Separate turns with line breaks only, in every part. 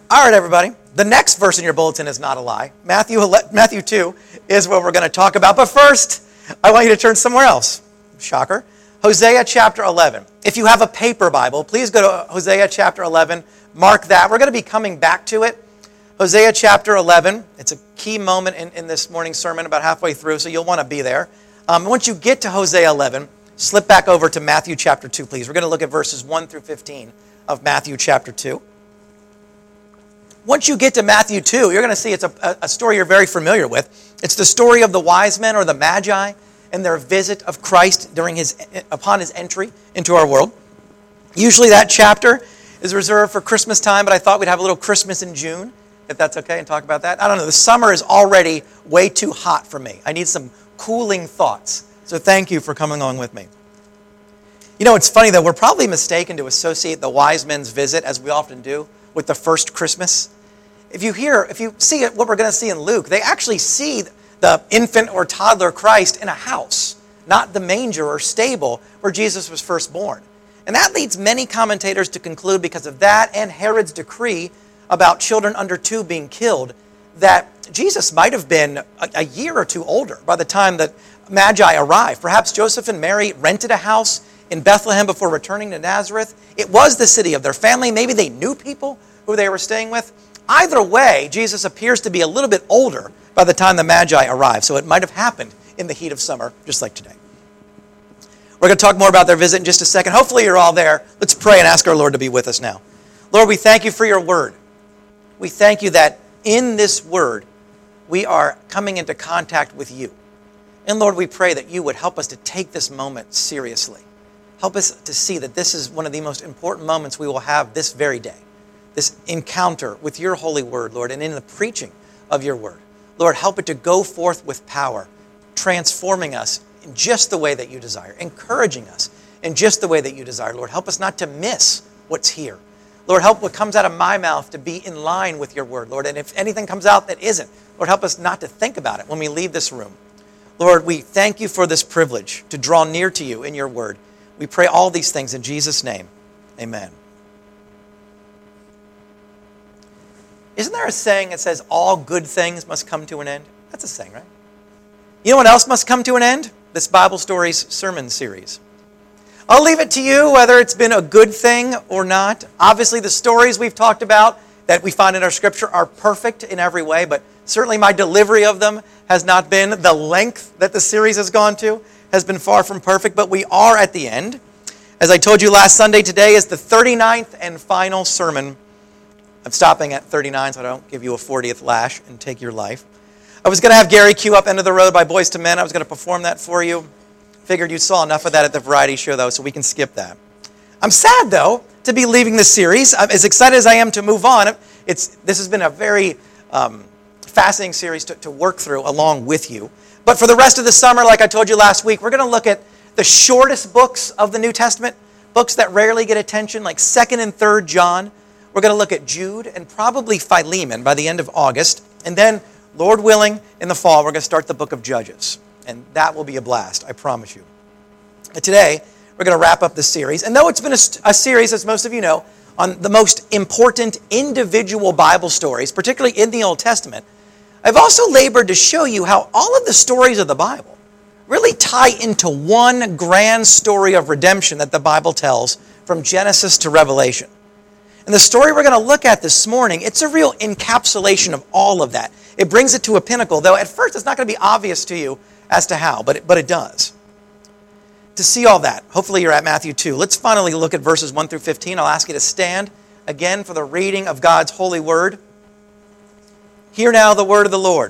All right, everybody. The next verse in your bulletin is not a lie. Matthew 2 is what we're going to talk about. But first, I want you to turn somewhere else. Shocker. Hosea chapter 11. If you have a paper Bible, please go to Hosea chapter 11. Mark that. We're going to be coming back to it. Hosea chapter 11. It's a key moment in this morning's sermon, about halfway through, so you'll want to be there. Once you get to Hosea 11, slip back over to Matthew chapter 2, please. We're going to look at verses 1 through 15 of Matthew chapter 2. Once you get to Matthew 2, you're going to see it's a story you're very familiar with. It's the story of the wise men, or the Magi, and their visit of Christ upon his entry into our world. Usually that chapter is reserved for Christmas time, but I thought we'd have a little Christmas in June, if that's okay, and talk about that. I don't know, the summer is already way too hot for me. I need some cooling thoughts. So thank you for coming along with me. You know, it's funny, though, we're probably mistaken to associate the wise men's visit, as we often do, with the first Christmas. If you see it, what we're going to see in Luke, they actually see the infant or toddler Christ in a house, not the manger or stable where Jesus was first born. And that leads many commentators to conclude, because of that and Herod's decree about children under 2 being killed, that Jesus might have been a year or two older by the time that Magi arrived. Perhaps Joseph and Mary rented a house in Bethlehem before returning to Nazareth. It was the city of their family. Maybe they knew people who they were staying with. Either way, Jesus appears to be a little bit older by the time the Magi arrived, so it might have happened in the heat of summer, just like today. We're going to talk more about their visit in just a second. Hopefully you're all there. Let's pray and ask our Lord to be with us now. Lord, we thank you for your word. We thank you that in this word, we are coming into contact with you. And Lord, we pray that you would help us to take this moment seriously. Help us to see that this is one of the most important moments we will have this very day. This encounter with your holy word, Lord, and in the preaching of your word. Lord, help it to go forth with power, transforming us in just the way that you desire, encouraging us in just the way that you desire. Lord, help us not to miss what's here. Lord, help what comes out of my mouth to be in line with your word, Lord. And if anything comes out that isn't, Lord, help us not to think about it when we leave this room. Lord, we thank you for this privilege to draw near to you in your word. We pray all these things in Jesus' name. Amen. Isn't there a saying that says all good things must come to an end? That's a saying, right? You know what else must come to an end? This Bible Stories sermon series. I'll leave it to you whether it's been a good thing or not. Obviously, the stories we've talked about that we find in our scripture are perfect in every way, but certainly my delivery of them has not been the length that the series has gone to, has been far from perfect, but we are at the end. As I told you last Sunday, today is the 39th and final sermon. I'm stopping at 39 so I don't give you a 40th lash and take your life. I was going to have Gary cue up End of the Road by Boyz II Men. I was going to perform that for you. Figured you saw enough of that at the variety show, though, so we can skip that. I'm sad, though, to be leaving this series. I'm as excited as I am to move on. This has been a very fascinating series to work through along with you. But for the rest of the summer, like I told you last week, we're going to look at the shortest books of the New Testament, books that rarely get attention, like 2nd and 3rd John. We're going to look at Jude and probably Philemon by the end of August. And then, Lord willing, in the fall, we're going to start the book of Judges. And that will be a blast, I promise you. And today, we're going to wrap up this series. And though it's been a series, as most of you know, on the most important individual Bible stories, particularly in the Old Testament, I've also labored to show you how all of the stories of the Bible really tie into one grand story of redemption that the Bible tells from Genesis to Revelation. And the story we're going to look at this morning, it's a real encapsulation of all of that. It brings it to a pinnacle, though at first it's not going to be obvious to you as to how, but it does. To see all that, hopefully you're at Matthew 2. Let's finally look at verses 1 through 15. I'll ask you to stand again for the reading of God's holy word. Hear now the word of the Lord.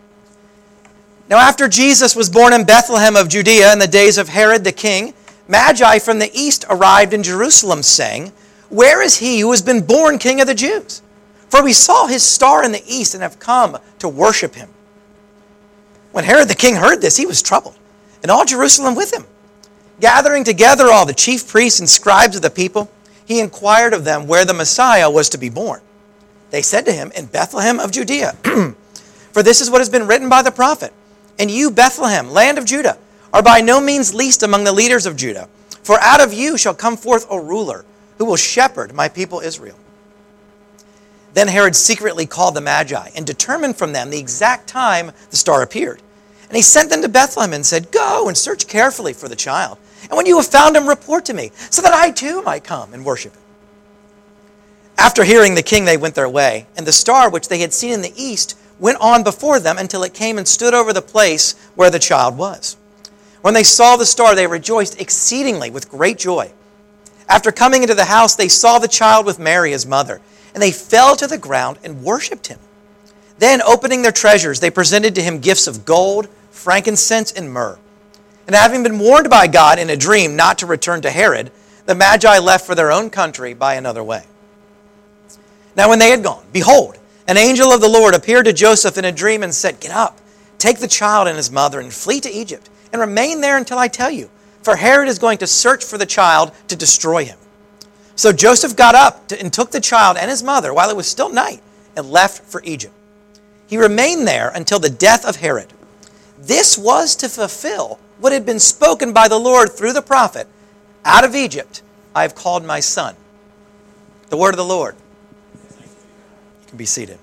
Now after Jesus was born in Bethlehem of Judea in the days of Herod the king, Magi from the east arrived in Jerusalem, saying, "Where is he who has been born King of the Jews? For we saw his star in the east and have come to worship him." When Herod the king heard this, he was troubled, and all Jerusalem with him. Gathering together all the chief priests and scribes of the people, he inquired of them where the Messiah was to be born. They said to him, "In Bethlehem of Judea." For this is what has been written by the prophet. "And you, Bethlehem, land of Judah, are by no means least among the leaders of Judah. For out of you shall come forth a ruler who will shepherd my people Israel." Then Herod secretly called the Magi and determined from them the exact time the star appeared. And he sent them to Bethlehem and said, "Go and search carefully for the child. And when you have found him, report to me, so that I too might come and worship him." After hearing the king, they went their way, and the star which they had seen in the east went on before them until it came and stood over the place where the child was. When they saw the star, they rejoiced exceedingly with great joy. After coming into the house, they saw the child with Mary, his mother, and they fell to the ground and worshipped him. Then, opening their treasures, they presented to him gifts of gold, frankincense, and myrrh. And having been warned by God in a dream not to return to Herod, the Magi left for their own country by another way. Now when they had gone, behold, an angel of the Lord appeared to Joseph in a dream and said, "Get up, take the child and his mother, and flee to Egypt, and remain there until I tell you, for Herod is going to search for the child to destroy him." So Joseph got up and took the child and his mother while it was still night, and left for Egypt. He remained there until the death of Herod. This was to fulfill what had been spoken by the Lord through the prophet, "Out of Egypt I have called my son." The word of the Lord. You can be seated.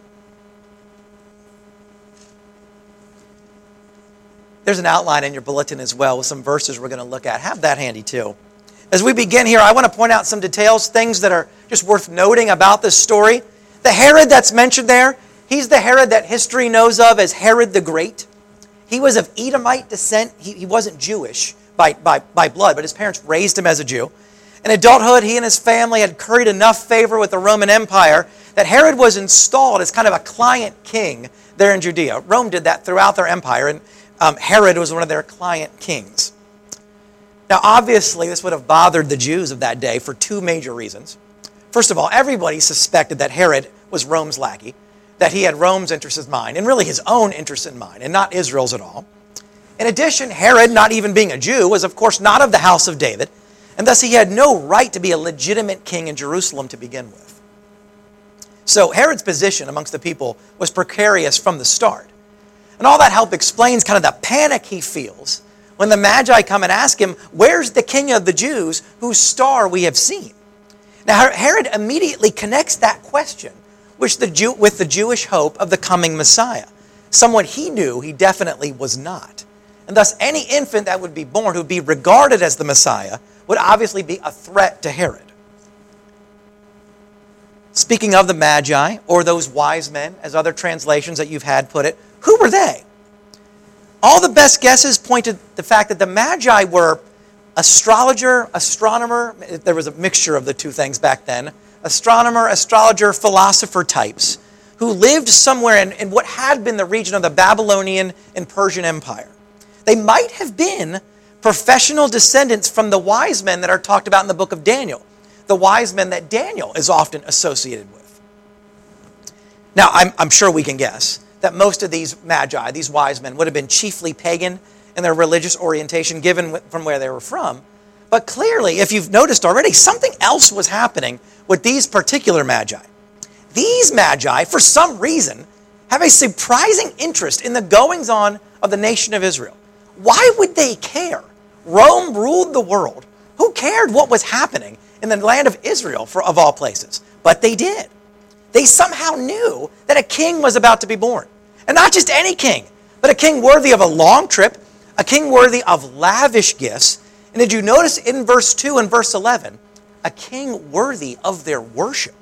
There's an outline in your bulletin as well with some verses we're going to look at. Have that handy too. As we begin here, I want to point out some details, things that are just worth noting about this story. The Herod that's mentioned there, he's the Herod that history knows of as Herod the Great. He was of Edomite descent. He wasn't Jewish by blood, but his parents raised him as a Jew. In adulthood, he and his family had curried enough favor with the Roman Empire that Herod was installed as kind of a client king there in Judea. Rome did that throughout their empire, and Herod was one of their client kings. Now, obviously, this would have bothered the Jews of that day for two major reasons. First of all, everybody suspected that Herod was Rome's lackey, that he had Rome's interests in mind, and really his own interests in mind, and not Israel's at all. In addition, Herod, not even being a Jew, was of course not of the house of David, and thus he had no right to be a legitimate king in Jerusalem to begin with. So Herod's position amongst the people was precarious from the start. And all that help explains kind of the panic he feels when the Magi come and ask him, "Where's the king of the Jews whose star we have seen?" Now Herod immediately connects that question with the Jewish hope of the coming Messiah, someone he knew he definitely was not. And thus any infant that would be born who would be regarded as the Messiah would obviously be a threat to Herod. Speaking of the Magi, or those wise men, as other translations that you've had put it, who were they? All the best guesses point to the fact that the Magi were astrologer, astronomer. There was a mixture of the two things back then. Astronomer, astrologer, philosopher types who lived somewhere in what had been the region of the Babylonian and Persian Empire. They might have been professional descendants from the wise men that are talked about in the book of Daniel, the wise men that Daniel is often associated with. Now, I'm sure we can guess that most of these Magi, these wise men, would have been chiefly pagan in their religious orientation given from where they were from. But clearly, if you've noticed already, something else was happening with these particular Magi. These Magi, for some reason, have a surprising interest in the goings-on of the nation of Israel. Why would they care? Rome ruled the world. Who cared what was happening in the land of Israel, of all places? But they did. They somehow knew that a king was about to be born. And not just any king, but a king worthy of a long trip, a king worthy of lavish gifts. And did you notice in verse 2 and verse 11, a king worthy of their worship?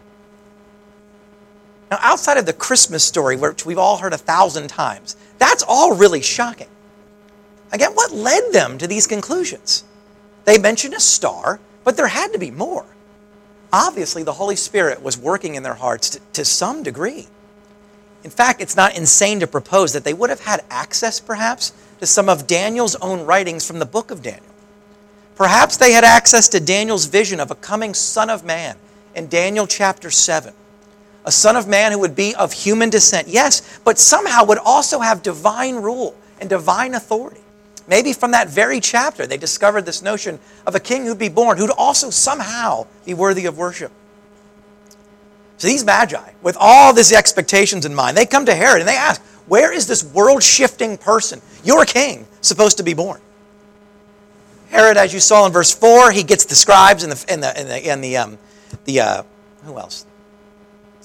Now, outside of the Christmas story, which we've all heard 1,000 times, that's all really shocking. Again, what led them to these conclusions? They mentioned a star, but there had to be more. Obviously, the Holy Spirit was working in their hearts to some degree. In fact, it's not insane to propose that they would have had access, perhaps, to some of Daniel's own writings from the book of Daniel. Perhaps they had access to Daniel's vision of a coming Son of Man in Daniel chapter 7. A Son of Man who would be of human descent, yes, but somehow would also have divine rule and divine authority. Maybe from that very chapter, they discovered this notion of a king who'd be born, who'd also somehow be worthy of worship. So these Magi, with all these expectations in mind, they come to Herod and they ask, "Where is this world-shifting person, your king, supposed to be born?" Herod, as you saw in verse 4, he gets the scribes and who else?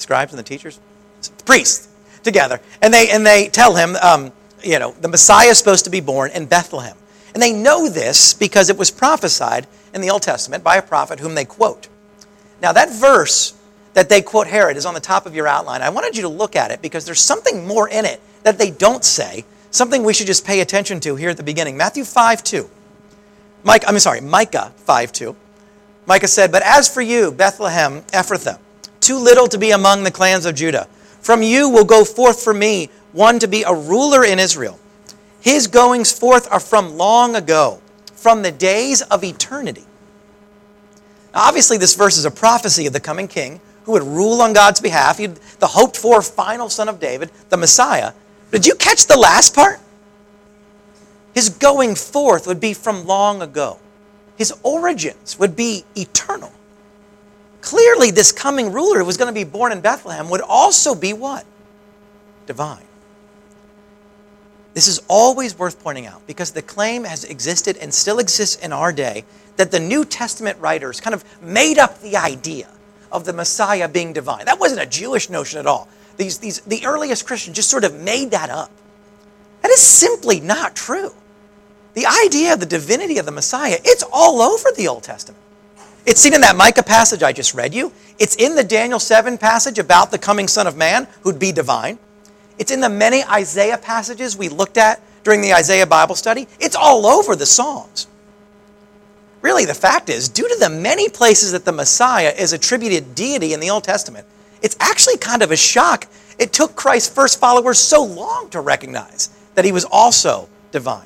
scribes and the teachers, priests, together. And they tell him, the Messiah is supposed to be born in Bethlehem. And they know this because it was prophesied in the Old Testament by a prophet whom they quote. Now that verse that they quote Herod is on the top of your outline. I wanted you to look at it because there's something more in it that they don't say, something we should just pay attention to here at the beginning. Matthew 5:2. Micah 5:2. Micah said, "But as for you, Bethlehem Ephrathah, too little to be among the clans of Judah. From you will go forth for me one to be a ruler in Israel. His goings forth are from long ago, from the days of eternity." Now, obviously, this verse is a prophecy of the coming king who would rule on God's behalf. The hoped-for final son of David, the Messiah. Did you catch the last part? His going forth would be from long ago. His origins would be eternal. Clearly, this coming ruler who was going to be born in Bethlehem would also be what? Divine. This is always worth pointing out because the claim has existed and still exists in our day that the New Testament writers kind of made up the idea of the Messiah being divine. That wasn't a Jewish notion at all. The earliest Christians just sort of made that up. That is simply not true. The idea of the divinity of the Messiah, it's all over the Old Testament. It's seen in that Micah passage I just read you. It's in the Daniel 7 passage about the coming Son of Man who'd be divine. It's in the many Isaiah passages we looked at during the Isaiah Bible study. It's all over the Psalms. Really, the fact is, due to the many places that the Messiah is attributed deity in the Old Testament, it's actually kind of a shock. It took Christ's first followers so long to recognize that he was also divine.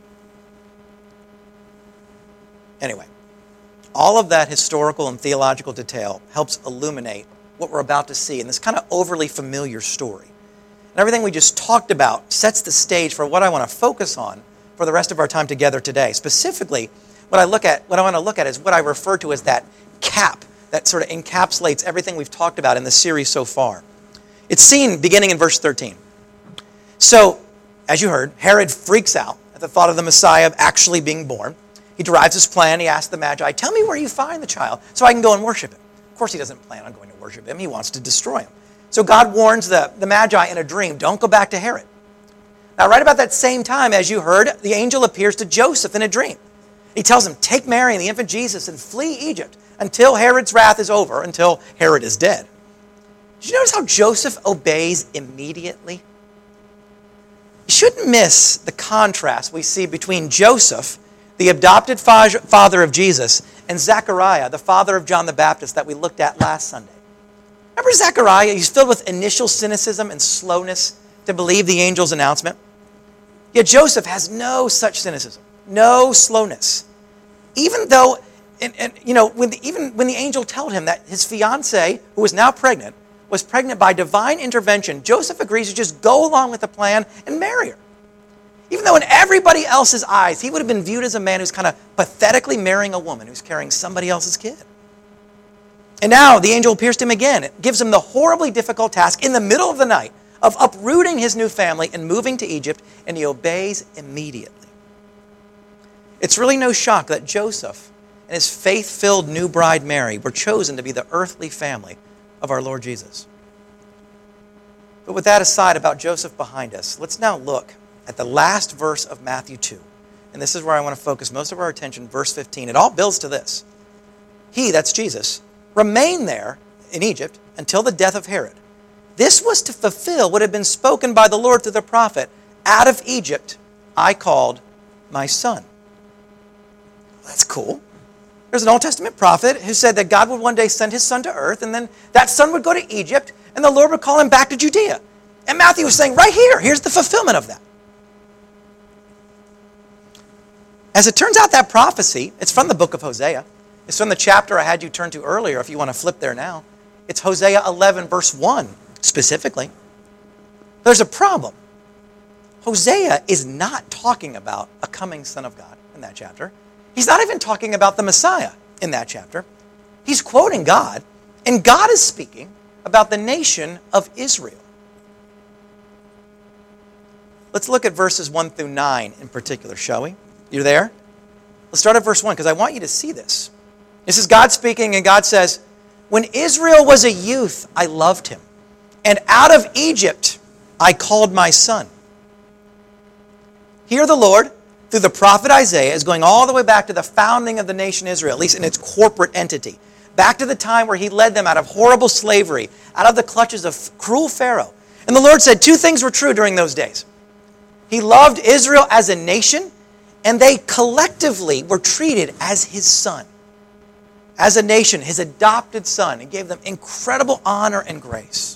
Anyway, all of that historical and theological detail helps illuminate what we're about to see in this kind of overly familiar story. And everything we just talked about sets the stage for what I want to focus on for the rest of our time together today. Specifically, what I want to look at is what I refer to as that cap that sort of encapsulates everything we've talked about in the series so far. It's seen beginning in verse 13. So, as you heard, Herod freaks out at the thought of the Messiah actually being born. He derives his plan. He asks the Magi, "Tell me where you find the child so I can go and worship him." Of course, he doesn't plan on going to worship him. He wants to destroy him. So God warns the Magi in a dream, don't go back to Herod. Now, right about that same time, as you heard, the angel appears to Joseph in a dream. He tells him, "Take Mary and the infant Jesus and flee Egypt until Herod's wrath is over, until Herod is dead." Did you notice how Joseph obeys immediately? You shouldn't miss the contrast we see between Joseph, the adopted father of Jesus, and Zechariah, the father of John the Baptist that we looked at last Sunday. Remember Zechariah? He's filled with initial cynicism and slowness to believe the angel's announcement. Yet Joseph has no such cynicism, no slowness. Even though, when the angel told him that his fiancée, who was now pregnant, was pregnant by divine intervention, Joseph agrees to just go along with the plan and marry her. Even though in everybody else's eyes, he would have been viewed as a man who's kind of pathetically marrying a woman who's carrying somebody else's kid. And now the angel appears to him again. It gives him the horribly difficult task in the middle of the night of uprooting his new family and moving to Egypt, and he obeys immediately. It's really no shock that Joseph and his faith-filled new bride Mary were chosen to be the earthly family of our Lord Jesus. But with that aside about Joseph behind us, let's now look at the last verse of Matthew 2. And this is where I want to focus most of our attention, verse 15. It all builds to this. He, that's Jesus, remained there in Egypt until the death of Herod. This was to fulfill what had been spoken by the Lord through the prophet, "Out of Egypt I called my son." Well, that's cool. There's an Old Testament prophet who said that God would one day send his son to earth, and then that son would go to Egypt, and the Lord would call him back to Judea. And Matthew was saying, right here, here's the fulfillment of that. As it turns out, that prophecy, it's from the book of Hosea. It's from the chapter I had you turn to earlier, if you want to flip there now. It's Hosea 11, verse 1, specifically. There's a problem. Hosea is not talking about a coming Son of God in that chapter. He's not even talking about the Messiah in that chapter. He's quoting God, and God is speaking about the nation of Israel. Let's look at verses 1 through 9 in particular, shall we? You there? Let's start at verse 1, because I want you to see this. This is God speaking, and God says, When Israel was a youth, I loved him. And out of Egypt, I called my son. Here the Lord, through the prophet Isaiah, is going all the way back to the founding of the nation Israel, at least in its corporate entity. Back to the time where he led them out of horrible slavery, out of the clutches of cruel Pharaoh. And the Lord said two things were true during those days. He loved Israel as a nation, and they collectively were treated as his son. As a nation, his adopted son. He gave them incredible honor and grace.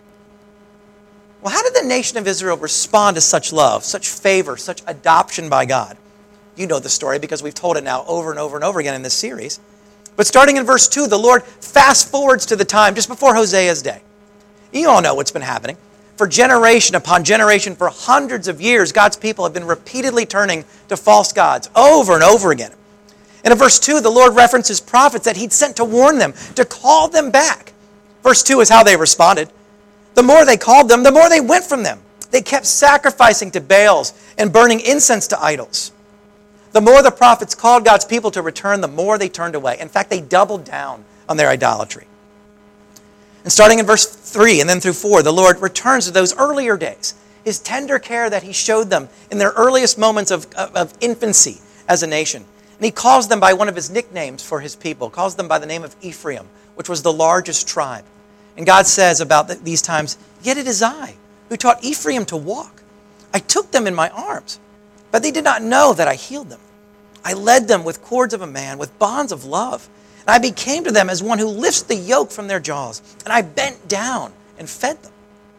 Well, how did the nation of Israel respond to such love, such favor, such adoption by God? You know the story because we've told it now over and over and over again in this series. But starting in verse 2, the Lord fast forwards to the time just before Hosea's day. You all know what's been happening. For generation upon generation, for hundreds of years, God's people have been repeatedly turning to false gods over and over again. And in verse 2, the Lord references prophets that he'd sent to warn them, to call them back. Verse 2 is how they responded. The more they called them, the more they went from them. They kept sacrificing to Baals and burning incense to idols. The more the prophets called God's people to return, the more they turned away. In fact, they doubled down on their idolatry. And starting in verse 3 and then through 4, the Lord returns to those earlier days, his tender care that he showed them in their earliest moments of infancy as a nation. And he calls them by one of his nicknames for his people, calls them by the name of Ephraim, which was the largest tribe. And God says about these times, "Yet it is I who taught Ephraim to walk. I took them in my arms, but they did not know that I healed them. I led them with cords of a man, with bonds of love. And I became to them as one who lifts the yoke from their jaws. And I bent down and fed them."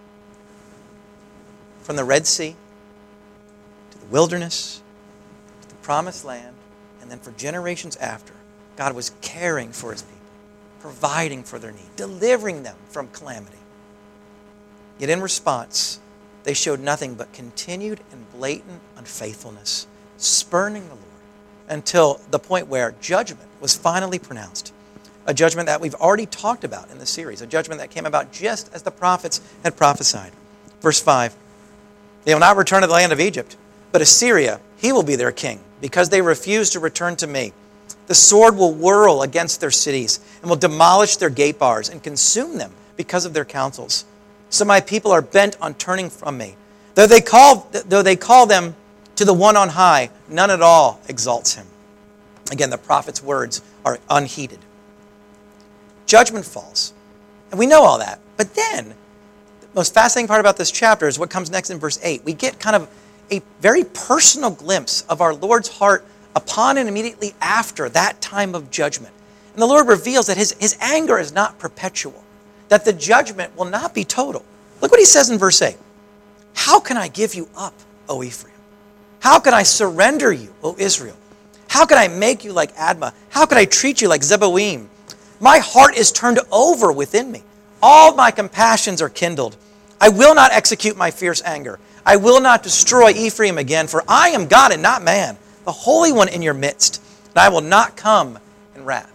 From the Red Sea to the wilderness to the promised land, and then for generations after, God was caring for his people, providing for their need, delivering them from calamity. Yet in response, they showed nothing but continued and blatant unfaithfulness, spurning the Lord, until the point where judgment was finally pronounced. A judgment that we've already talked about in the series, a judgment that came about just as the prophets had prophesied. Verse 5, "They will not return to the land of Egypt, but Assyria, he will be their king, because they refuse to return to me. The sword will whirl against their cities and will demolish their gate bars and consume them because of their counsels. So my people are bent on turning from me. Though they call them to the one on high, none at all exalts him." Again, the prophet's words are unheeded. Judgment falls. And we know all that. But then, the most fascinating part about this chapter is what comes next in verse 8. We get kind of a very personal glimpse of our Lord's heart upon and immediately after that time of judgment. And the Lord reveals that his anger is not perpetual, that the judgment will not be total. Look what he says in verse 8. "How can I give you up, O Ephraim? How can I surrender you, O Israel? How can I make you like Admah? How can I treat you like Zeboim? My heart is turned over within me. All my compassions are kindled. I will not execute my fierce anger. I will not destroy Ephraim again, for I am God and not man, the Holy One in your midst, and I will not come in wrath."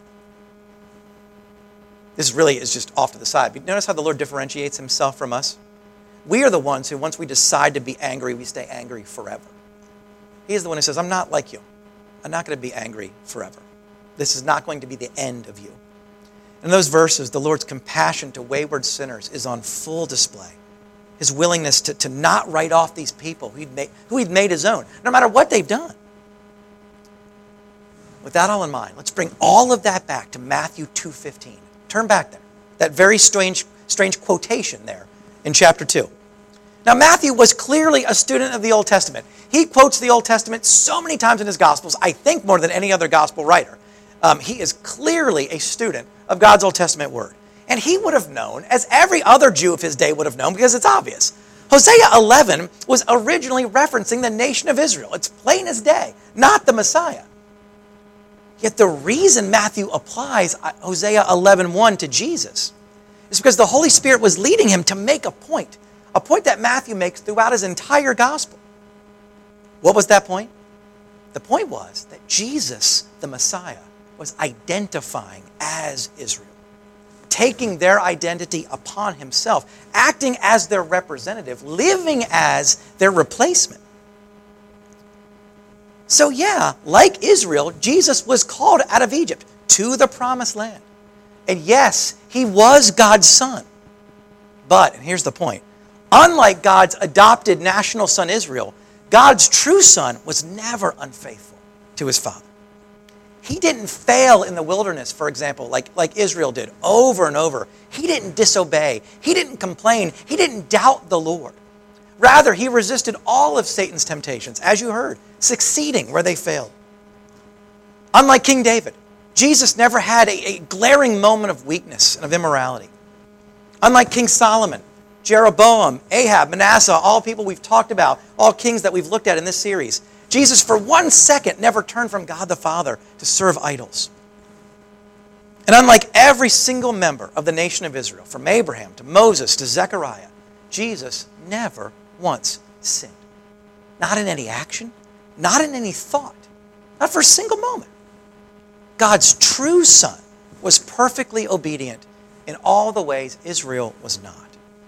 This really is just off to the side. But notice how the Lord differentiates himself from us? We are the ones who, once we decide to be angry, we stay angry forever. He is the one who says, "I'm not like you. I'm not going to be angry forever. This is not going to be the end of you." In those verses, the Lord's compassion to wayward sinners is on full display. His willingness to not write off these people who he'd made his own, no matter what they've done. With that all in mind, let's bring all of that back to Matthew 2:15. Turn back there. That very strange quotation there in chapter 2. Now, Matthew was clearly a student of the Old Testament. He quotes the Old Testament so many times in his Gospels, I think more than any other Gospel writer. He is clearly a student of God's Old Testament word. And he would have known, as every other Jew of his day would have known, because it's obvious. Hosea 11 was originally referencing the nation of Israel. It's plain as day, not the Messiah. Yet the reason Matthew applies Hosea 11:1 to Jesus is because the Holy Spirit was leading him to make a point that Matthew makes throughout his entire gospel. What was that point? The point was that Jesus, the Messiah, was identifying as Israel, taking their identity upon himself, acting as their representative, living as their replacement. So yeah, like Israel, Jesus was called out of Egypt to the promised land. And yes, he was God's son. But, and here's the point, unlike God's adopted national son Israel, God's true son was never unfaithful to his father. He didn't fail in the wilderness, for example, like Israel did over and over. He didn't disobey. He didn't complain. He didn't doubt the Lord. Rather, he resisted all of Satan's temptations, as you heard, succeeding where they failed. Unlike King David, Jesus never had a glaring moment of weakness and of immorality. Unlike King Solomon, Jeroboam, Ahab, Manasseh, all people we've talked about, all kings that we've looked at in this series, Jesus for 1 second never turned from God the Father to serve idols. And unlike every single member of the nation of Israel, from Abraham to Moses to Zechariah, Jesus never once sinned. Not in any action, not in any thought, not for a single moment. God's true son was perfectly obedient in all the ways Israel was not.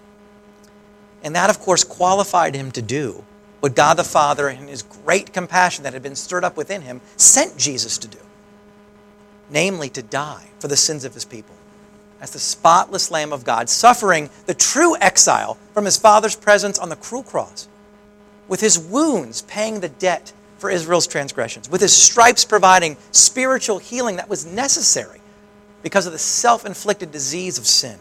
And that, of course, qualified him to do what God the Father, in his great compassion that had been stirred up within him, sent Jesus to do. Namely, to die for the sins of his people. As the spotless Lamb of God, suffering the true exile from his Father's presence on the cruel cross, with his wounds paying the debt for Israel's transgressions, with his stripes providing spiritual healing that was necessary because of the self-inflicted disease of sin.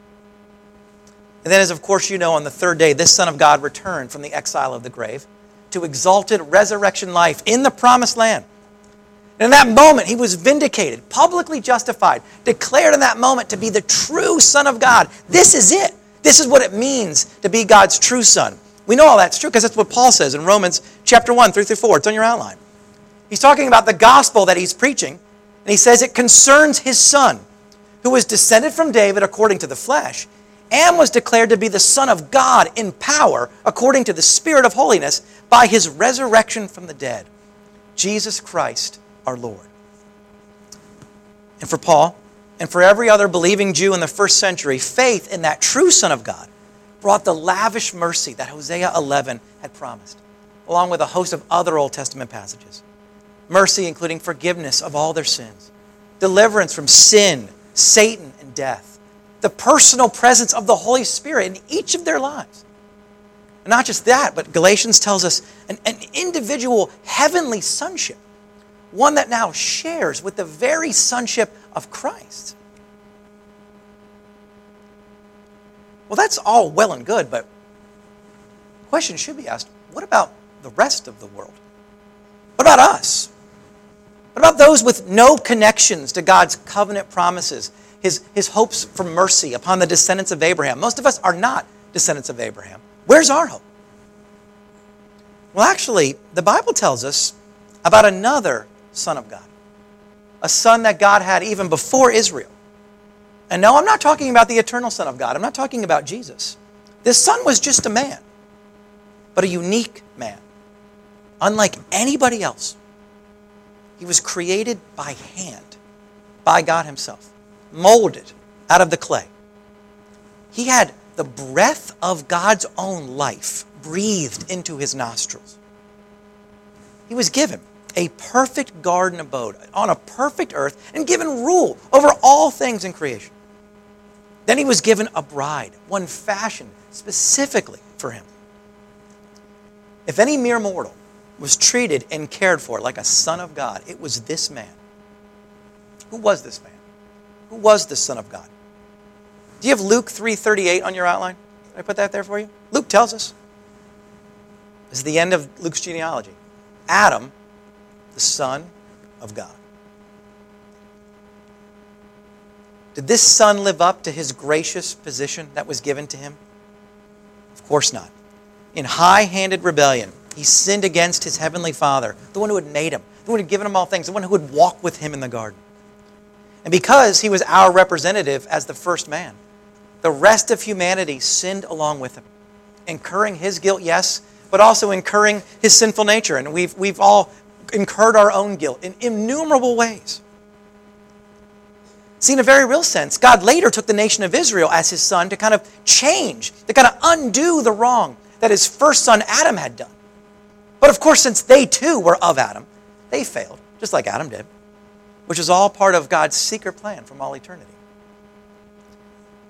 And then, as of course you know, on the third day, this Son of God returned from the exile of the grave to exalted resurrection life in the promised land. And in that moment, he was vindicated, publicly justified, declared in that moment to be the true Son of God. This is it. This is what it means to be God's true Son. We know all that's true because that's what Paul says in Romans chapter 1, 3-4. It's on your outline. He's talking about the gospel that he's preaching, and he says it concerns his Son, who was descended from David according to the flesh, and was declared to be the Son of God in power according to the Spirit of holiness by his resurrection from the dead, Jesus Christ our Lord. And for Paul, and for every other believing Jew in the first century, faith in that true Son of God brought the lavish mercy that Hosea 11 had promised, along with a host of other Old Testament passages. Mercy including forgiveness of all their sins, deliverance from sin, Satan, and death, the personal presence of the Holy Spirit in each of their lives. And not just that, but Galatians tells us an individual heavenly sonship, one that now shares with the very sonship of Christ. Well, that's all well and good, but the question should be asked, what about the rest of the world? What about us? What about those with no connections to God's covenant promises, his hopes for mercy upon the descendants of Abraham? Most of us are not descendants of Abraham. Where's our hope? Well, actually, the Bible tells us about another Son of God, a son that God had even before Israel. And no, I'm not talking about the eternal Son of God. I'm not talking about Jesus. This son was just a man, but a unique man. Unlike anybody else, he was created by hand, by God himself, molded out of the clay. He had the breath of God's own life breathed into his nostrils. He was given a perfect garden abode on a perfect earth and given rule over all things in creation. Then he was given a bride, one fashioned specifically for him. If any mere mortal was treated and cared for like a son of God, it was this man. Who was this man? Who was the Son of God? Do you have Luke 3:38 on your outline? Did I put that there for you? Luke tells us. This is the end of Luke's genealogy. Adam, the Son of God. Did this son live up to his gracious position that was given to him? Of course not. In high-handed rebellion, he sinned against his heavenly Father, the one who had made him, the one who had given him all things, the one who would walk with him in the garden. And because he was our representative as the first man, the rest of humanity sinned along with him, incurring his guilt, yes, but also incurring his sinful nature. And we've all incurred our own guilt in innumerable ways. See, in a very real sense, God later took the nation of Israel as his son to kind of change, to kind of undo the wrong that his first son Adam had done. But of course, since they too were of Adam, they failed, just like Adam did, which is all part of God's secret plan from all eternity.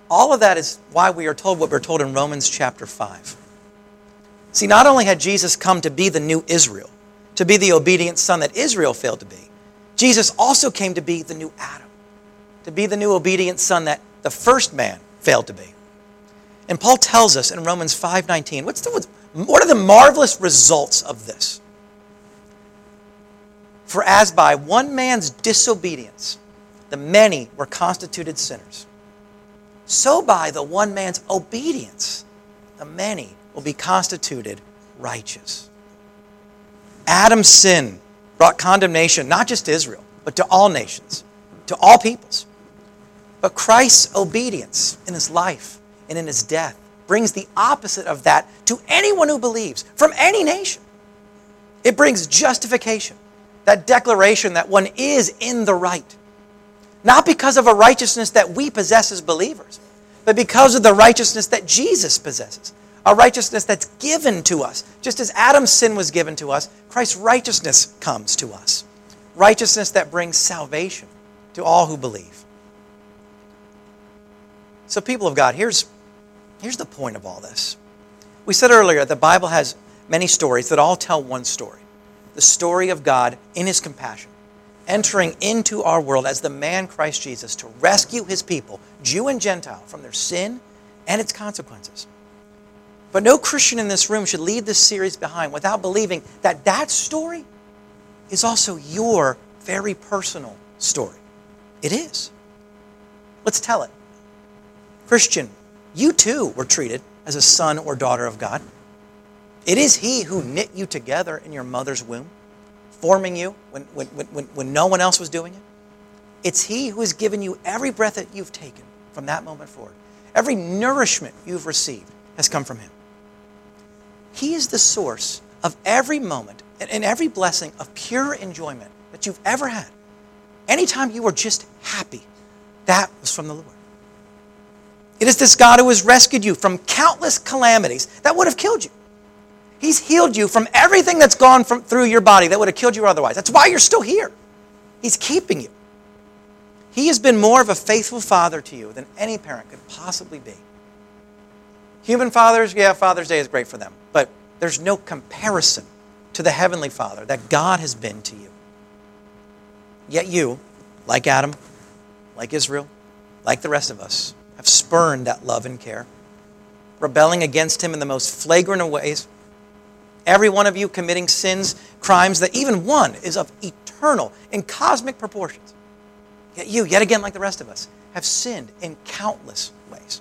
All of that is why we are told what we're told in Romans chapter 5. See, not only had Jesus come to be the new Israel, to be the obedient son that Israel failed to be, Jesus also came to be the new Adam, to be the new obedient son that the first man failed to be. And Paul tells us in Romans 5:19, what are the marvelous results of this? For as by one man's disobedience, the many were constituted sinners, so by the one man's obedience, the many will be constituted righteous. Adam's sin brought condemnation not just to Israel, but to all nations, to all peoples. But Christ's obedience in his life and in his death brings the opposite of that to anyone who believes, from any nation. It brings justification, that declaration that one is in the right. Not because of a righteousness that we possess as believers, but because of the righteousness that Jesus possesses. A righteousness that's given to us. Just as Adam's sin was given to us, Christ's righteousness comes to us. Righteousness that brings salvation to all who believe. So people of God, here's the point of all this. We said earlier the Bible has many stories that all tell one story. The story of God in his compassion, entering into our world as the man Christ Jesus to rescue his people, Jew and Gentile, from their sin and its consequences. But no Christian in this room should leave this series behind without believing that that story is also your very personal story. It is. Let's tell it. Christian, you too were treated as a son or daughter of God. It is he who knit you together in your mother's womb, forming you when no one else was doing it. It's he who has given you every breath that you've taken from that moment forward. Every nourishment you've received has come from him. He is the source of every moment and every blessing of pure enjoyment that you've ever had. Anytime you were just happy, that was from the Lord. It is this God who has rescued you from countless calamities that would have killed you. He's healed you from everything that's gone through your body that would have killed you otherwise. That's why you're still here. He's keeping you. He has been more of a faithful father to you than any parent could possibly be. Human fathers, yeah, Father's Day is great for them, but there's no comparison to the Heavenly Father that God has been to you. Yet you, like Adam, like Israel, like the rest of us, have spurned that love and care, rebelling against him in the most flagrant of ways. Every one of you committing sins, crimes that even one is of eternal and cosmic proportions. Yet you, yet again like the rest of us, have sinned in countless ways.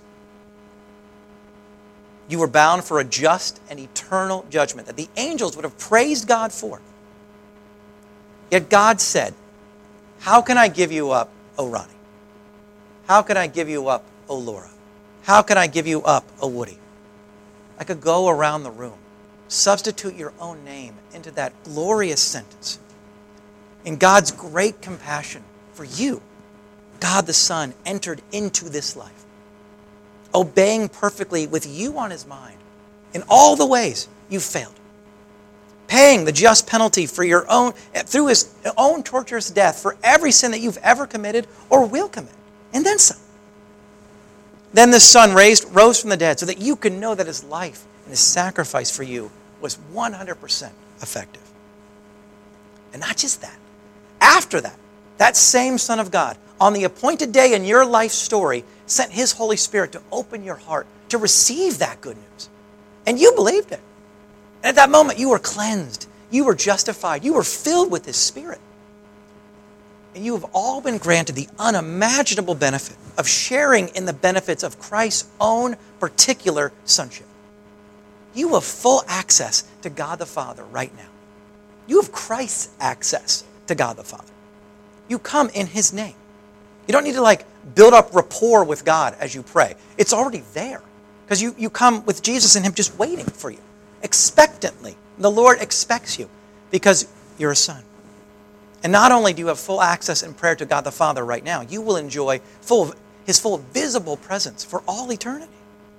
You were bound for a just and eternal judgment that the angels would have praised God for. Yet God said, how can I give you up, O Ronnie? How can I give you up, O Laura? How can I give you up, O Woody? I could go around the room, substitute your own name into that glorious sentence. In God's great compassion for you, God the Son entered into this life, obeying perfectly with you on his mind in all the ways you failed, paying the just penalty for your own, through his own torturous death for every sin that you've ever committed or will commit, and then some. Then the Son rose from the dead so that you can know that his life and his sacrifice for you was 100% effective. And not just that. After that, that same Son of God, on the appointed day in your life story, sent his Holy Spirit to open your heart to receive that good news. And you believed it. And at that moment, you were cleansed. You were justified. You were filled with his Spirit. And you have all been granted the unimaginable benefit of sharing in the benefits of Christ's own particular sonship. You have full access to God the Father right now. You have Christ's access to God the Father. You come in his name. You don't need to build up rapport with God as you pray. It's already there. Because you come with Jesus and him just waiting for you. Expectantly. The Lord expects you because you're a son. And not only do you have full access in prayer to God the Father right now, you will enjoy his full visible presence for all eternity.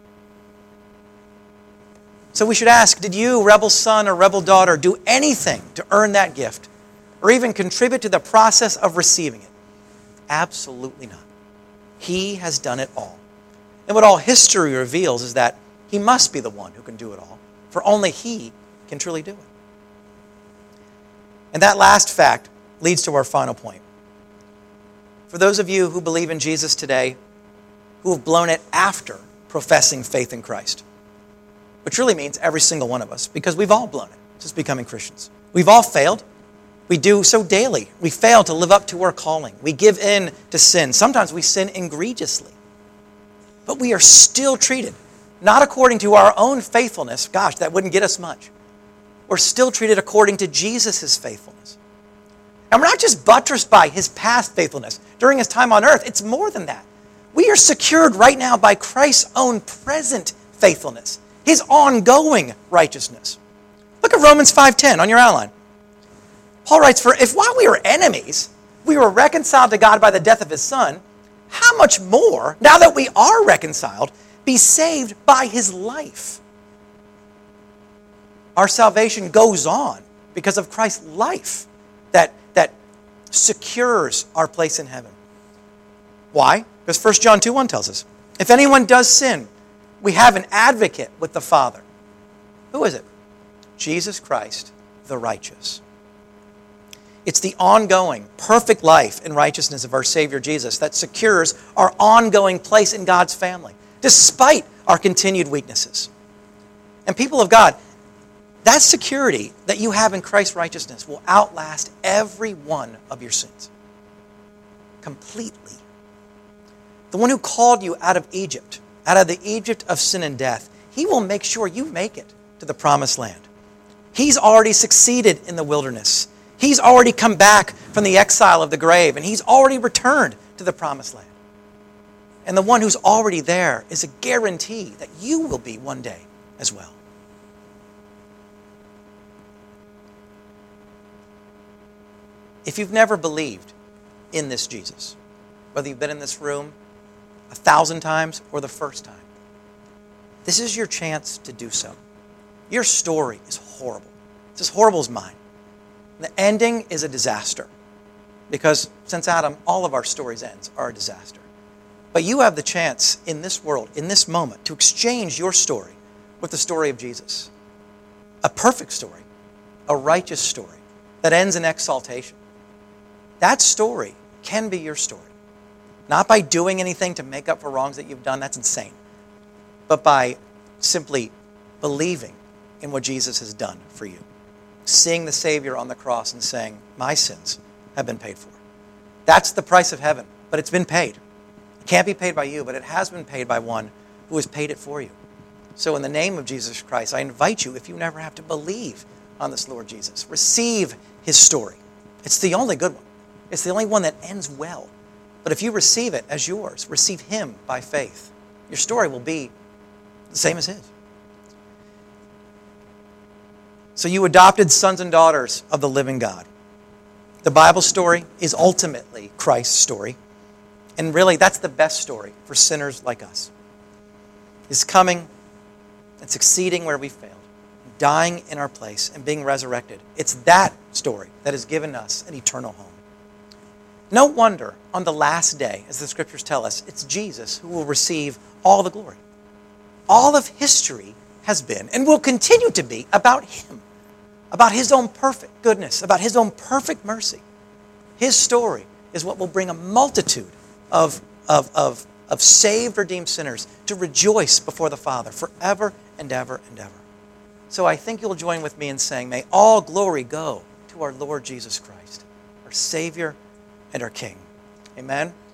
So we should ask, did you, rebel son or rebel daughter, do anything to earn that gift or even contribute to the process of receiving it? Absolutely not. He has done it all. And what all history reveals is that he must be the one who can do it all, for only he can truly do it. And that last fact leads to our final point. For those of you who believe in Jesus today, who have blown it after professing faith in Christ, which really means every single one of us, because we've all blown it since becoming Christians. We've all failed. We do so daily. We fail to live up to our calling. We give in to sin. Sometimes we sin egregiously. But we are still treated, not according to our own faithfulness. Gosh, that wouldn't get us much. We're still treated according to Jesus' faithfulness. And we're not just buttressed by his past faithfulness during his time on earth. It's more than that. We are secured right now by Christ's own present faithfulness, his ongoing righteousness. Look at Romans 5:10 on your outline. Paul writes, "For if while we were enemies, we were reconciled to God by the death of his Son, how much more, now that we are reconciled, be saved by his life?" Our salvation goes on because of Christ's life that secures our place in heaven. Why? Because 1 John 2:1 tells us, if anyone does sin, we have an advocate with the Father. Who is it? Jesus Christ, the righteous. It's the ongoing, perfect life and righteousness of our Savior Jesus that secures our ongoing place in God's family, despite our continued weaknesses. And people of God, that security that you have in Christ's righteousness will outlast every one of your sins. Completely. The one who called you out of Egypt, out of the Egypt of sin and death, he will make sure you make it to the promised land. He's already succeeded in the wilderness. He's already come back from the exile of the grave, and he's already returned to the promised land. And the one who's already there is a guarantee that you will be one day as well. If you've never believed in this Jesus, whether you've been in this room 1,000 times or the first time, this is your chance to do so. Your story is horrible. It's as horrible as mine. The ending is a disaster because since Adam, all of our stories' ends are a disaster. But you have the chance in this world, in this moment, to exchange your story with the story of Jesus. A perfect story, a righteous story that ends in exaltation. That story can be your story. Not by doing anything to make up for wrongs that you've done, that's insane. But by simply believing in what Jesus has done for you. Seeing the Savior on the cross and saying, my sins have been paid for. That's the price of heaven, but it's been paid. It can't be paid by you, but it has been paid by one who has paid it for you. So in the name of Jesus Christ, I invite you, if you never have to believe on this Lord Jesus, receive his story. It's the only good one. It's the only one that ends well. But if you receive it as yours, receive him by faith, your story will be the same as his. So you adopted sons and daughters of the living God. The Bible story is ultimately Christ's story. And really, that's the best story for sinners like us. He's coming and succeeding where we failed, dying in our place and being resurrected. It's that story that has given us an eternal home. No wonder on the last day, as the scriptures tell us, it's Jesus who will receive all the glory. All of history has been and will continue to be about him, about his own perfect goodness, about his own perfect mercy. His story is what will bring a multitude of saved, redeemed sinners to rejoice before the Father forever and ever and ever. So I think you'll join with me in saying, may all glory go to our Lord Jesus Christ, our Savior and our King. Amen.